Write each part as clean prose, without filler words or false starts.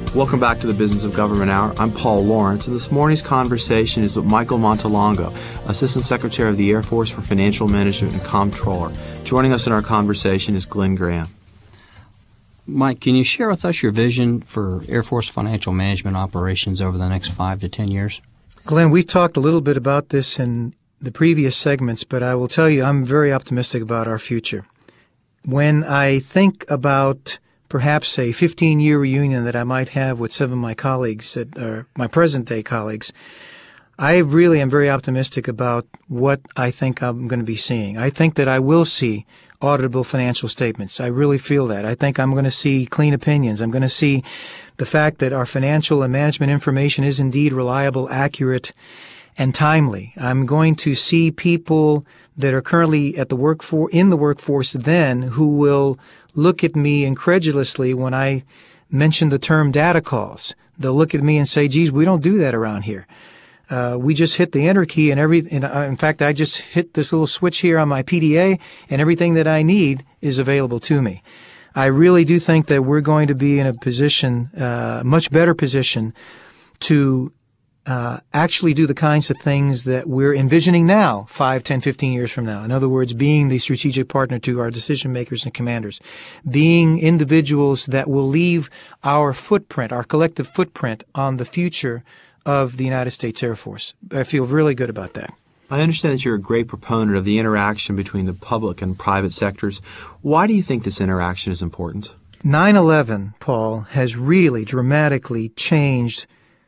Welcome back to the Business of Government Hour. I'm Paul Lawrence, and this morning's conversation is with Michael Montalongo, Assistant Secretary of the Air Force for Financial Management and Comptroller. Joining us in our conversation is Glenn Graham. Mike, can you share with us your vision for Air Force financial management operations over the next 5 to 10 years? Glenn, we talked a little bit about this in the previous segments, but I will tell you I'm very optimistic about our future. When I think about perhaps a 15-year reunion that I might have with some of my colleagues, my present-day colleagues, I really am very optimistic about what I think I'm going to be seeing. I think that I will see auditable financial statements. I really feel that. I think I'm going to see clean opinions. I'm going to see the fact that our financial and management information is indeed reliable, accurate, and timely. I'm going to see people that are currently in the workforce then who will look at me incredulously when I mention the term data calls. They'll look at me and say, geez, we don't do that around here. We just hit the enter key and in fact, I just hit this little switch here on my PDA and everything that I need is available to me. I really do think that we're going to be in a position, much better position to actually do the kinds of things that we're envisioning now, 5, 10, 15 years from now. In other words, being the strategic partner to our decision makers and commanders, being individuals that will leave our footprint, our collective footprint on the future of the United States Air Force. I feel really good about that. I understand that you're a great proponent of the interaction between the public and private sectors. Why do you think this interaction is important? 9/11, Paul, has really dramatically changed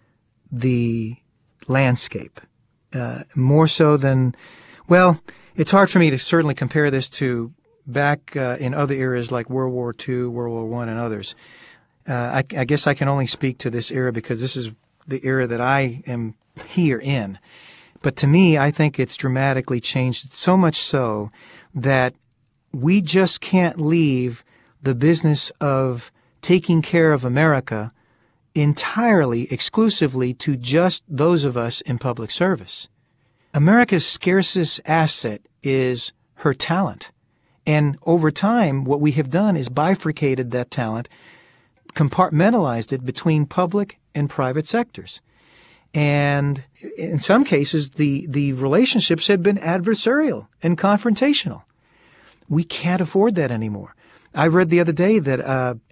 the landscape, more so than, well, it's hard for me to certainly compare this to back in other eras like World War II, World War I, and others. I guess I can only speak to this era because this is the era that I am here in. But to me, I think it's dramatically changed, so much so that we just can't leave the business of taking care of America entirely, exclusively to just those of us in public service. America's scarcest asset is her talent. And over time, what we have done is bifurcated that talent, compartmentalized it between public and private sectors. And in some cases, the relationships have been adversarial and confrontational. We can't afford that anymore. I read the other day that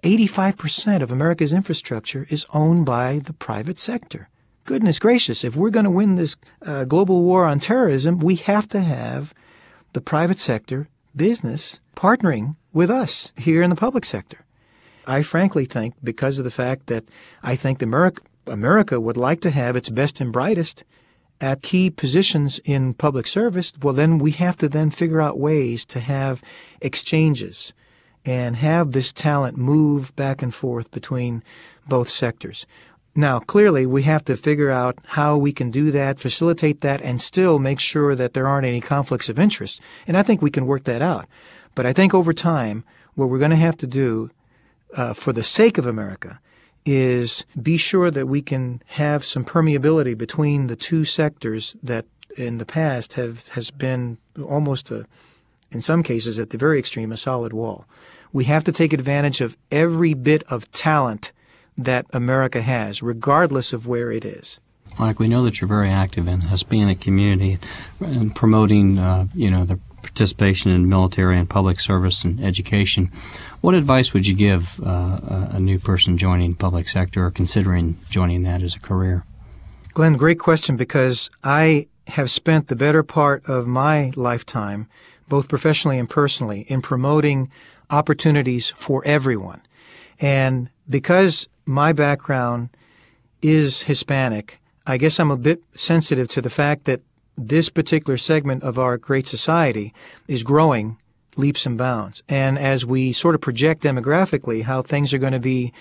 85% of America's infrastructure is owned by the private sector. Goodness gracious, if we're going to win this global war on terrorism, we have to have the private sector business partnering with us here in the public sector. I frankly think, because of the fact that I think America would like to have its best and brightest at key positions in public service, well, then we have to then figure out ways to have exchanges and have this talent move back and forth between both sectors. Now, clearly, we have to figure out how we can do that, facilitate that, and still make sure that there aren't any conflicts of interest. And I think we can work that out. But I think over time, what we're going to have to do for the sake of America is be sure that we can have some permeability between the two sectors that in the past has been almost in some cases at the very extreme, a solid wall. We have to take advantage of every bit of talent that America has, regardless of where it is. Mike, we know that you're very active in being in the community and promoting, the participation in military and public service and education. What advice would you give a new person joining public sector or considering joining that as a career? Glenn, great question, because I have spent the better part of my lifetime, both professionally and personally, in promoting opportunities for everyone. And because my background is Hispanic, I guess I'm a bit sensitive to the fact that this particular segment of our great society is growing leaps and bounds. And as we sort of project demographically how things are going to be,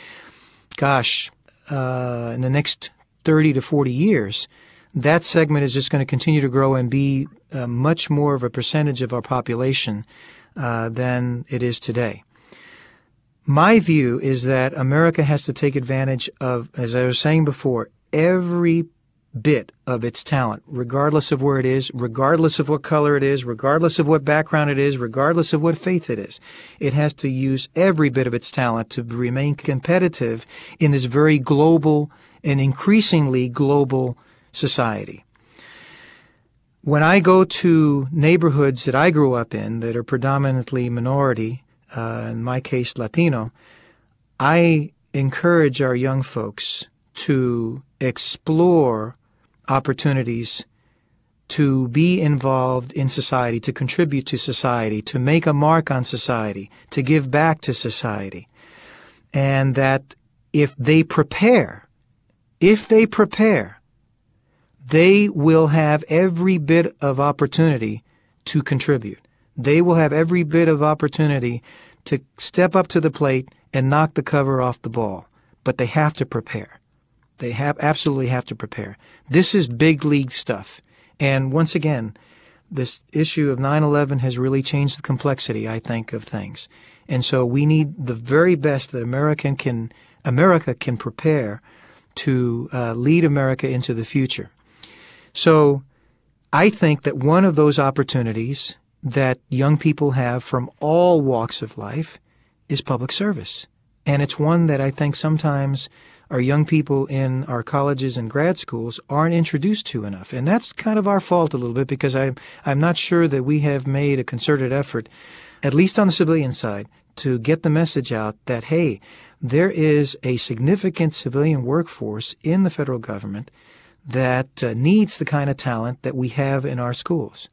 in the next 30 to 40 years, that segment is just going to continue to grow and be much more of a percentage of our population than it is today. My view is that America has to take advantage of, as I was saying before, every bit of its talent, regardless of where it is, regardless of what color it is, regardless of what background it is, regardless of what faith it is. It has to use every bit of its talent to remain competitive in this very global and increasingly global society. When I go to neighborhoods that I grew up in that are predominantly minority, in my case Latino, I encourage our young folks to explore opportunities to be involved in society, to contribute to society, to make a mark on society, to give back to society. And that if they prepare, they will have every bit of opportunity to contribute. They will have every bit of opportunity to step up to the plate and knock the cover off the ball. But they have to prepare. They absolutely have to prepare. This is big league stuff. And once again, this issue of 9/11 has really changed the complexity, I think, of things. And so we need the very best that America can prepare to lead America into the future. So I think that one of those opportunities that young people have from all walks of life is public service. And it's one that I think sometimes our young people in our colleges and grad schools aren't introduced to enough. And that's kind of our fault a little bit, because I'm not sure that we have made a concerted effort, at least on the civilian side, to get the message out that, hey, there is a significant civilian workforce in the federal government that needs the kind of talent that we have in our schools.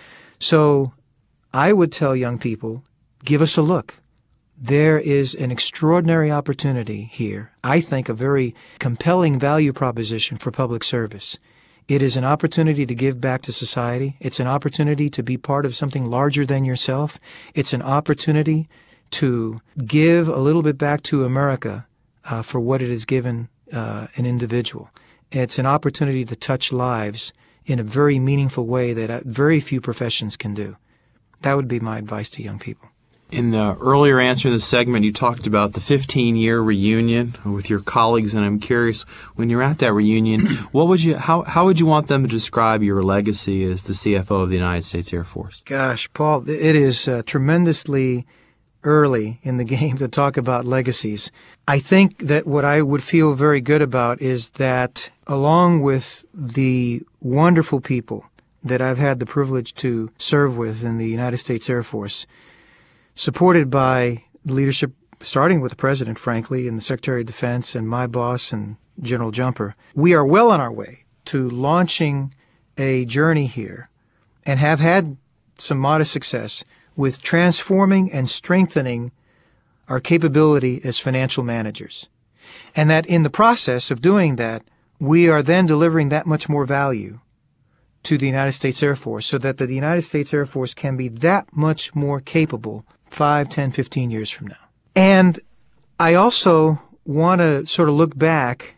So I would tell young people, give us a look. There is an extraordinary opportunity here, I think a very compelling value proposition for public service. It is an opportunity to give back to society. It's an opportunity to be part of something larger than yourself. It's an opportunity to give a little bit back to America for what it has given an individual. It's an opportunity to touch lives in a very meaningful way that very few professions can do. That would be my advice to young people. In the earlier answer in the segment, you talked about the 15-year reunion with your colleagues, and I'm curious, when you're at that reunion, how would you want them to describe your legacy as the CFO of the United States Air Force? Gosh, Paul, it is tremendously early in the game to talk about legacies. I think that what I would feel very good about is that along with the wonderful people that I've had the privilege to serve with in the United States Air Force, supported by leadership, starting with the President, frankly, and the Secretary of Defense and my boss and General Jumper, we are well on our way to launching a journey here and have had some modest success with transforming and strengthening our capability as financial managers. And that in the process of doing that, we are then delivering that much more value to the United States Air Force so that the United States Air Force can be that much more capable 5, 10, 15 years from now. And I also want to sort of look back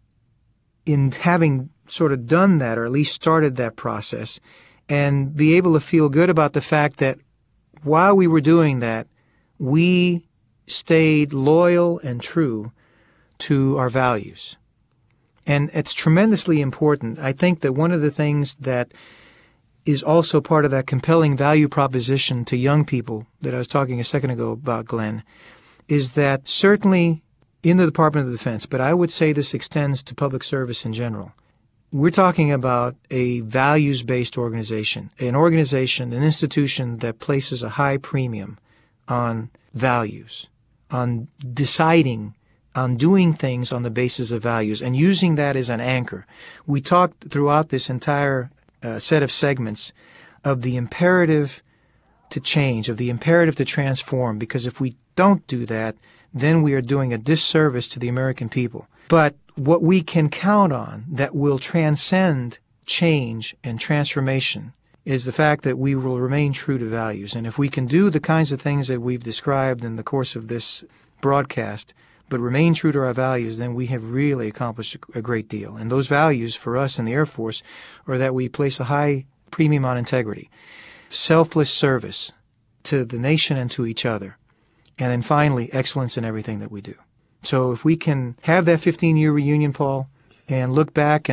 in having sort of done that, or at least started that process, and be able to feel good about the fact that while we were doing that, we stayed loyal and true to our values. And it's tremendously important. I think that one of the things that is also part of that compelling value proposition to young people that I was talking a second ago about, Glenn, is that certainly in the Department of Defense, but I would say this extends to public service in general, we're talking about a values-based organization, an institution that places a high premium on values, on deciding, on doing things on the basis of values, and using that as an anchor. We talked throughout this entire set of segments of the imperative to change, of the imperative to transform, because if we don't do that, then we are doing a disservice to the American people. But what we can count on that will transcend change and transformation is the fact that we will remain true to values. And if we can do the kinds of things that we've described in the course of this broadcast, but remain true to our values, then we have really accomplished a great deal. And those values for us in the Air Force are that we place a high premium on integrity, selfless service to the nation and to each other, and then finally, excellence in everything that we do. So if we can have that 15-year reunion, Paul, and look back and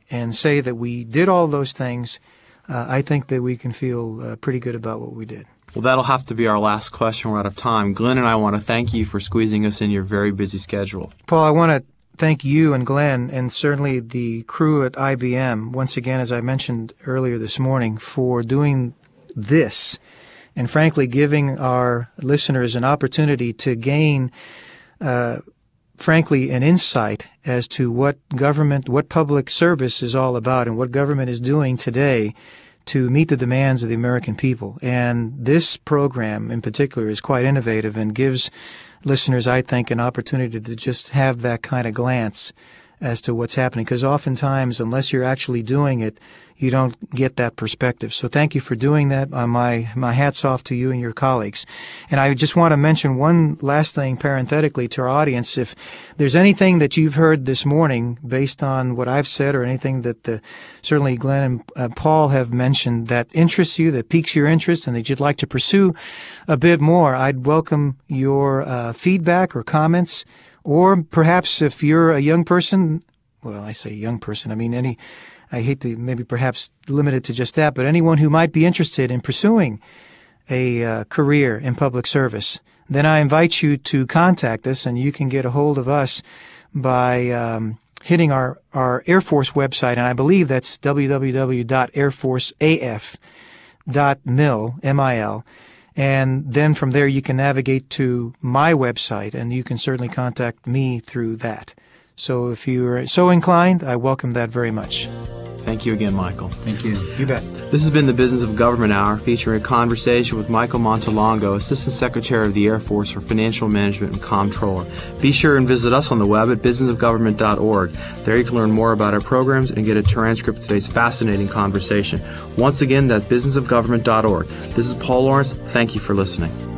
and say that we did all those things, I think that we can feel pretty good about what we did. Well, that'll have to be our last question. We're out of time. Glenn and I want to thank you for squeezing us in your very busy schedule. Paul, I want to thank you and Glenn and certainly the crew at IBM, once again, as I mentioned earlier this morning, for doing this and frankly giving our listeners an opportunity to gain, frankly, an insight as to what public service is all about and what government is doing today to meet the demands of the American people. And this program in particular is quite innovative and gives listeners, I think, an opportunity to just have that kind of glance as to what's happening. Because oftentimes, unless you're actually doing it, you don't get that perspective. So thank you for doing that. My hat's off to you and your colleagues. And I just want to mention one last thing parenthetically to our audience. If there's anything that you've heard this morning based on what I've said or anything that certainly Glenn and Paul have mentioned that interests you, that piques your interest, and that you'd like to pursue a bit more, I'd welcome your feedback or comments. Or perhaps if you're a young person, well, I say young person, I mean I hate to maybe perhaps limit it to just that, but anyone who might be interested in pursuing a career in public service, then I invite you to contact us, and you can get a hold of us by hitting our Air Force website, and I believe that's www.airforceaf.mil, M-I-L. And then from there you can navigate to my website, and you can certainly contact me through that. So if you're so inclined, I welcome that very much. Thank you again, Michael. Thank you. You bet. This has been the Business of Government Hour, featuring a conversation with Michael Montalongo, Assistant Secretary of the Air Force for Financial Management and Comptroller. Be sure and visit us on the web at businessofgovernment.org. There you can learn more about our programs and get a transcript of today's fascinating conversation. Once again, that's businessofgovernment.org. This is Paul Lawrence. Thank you for listening.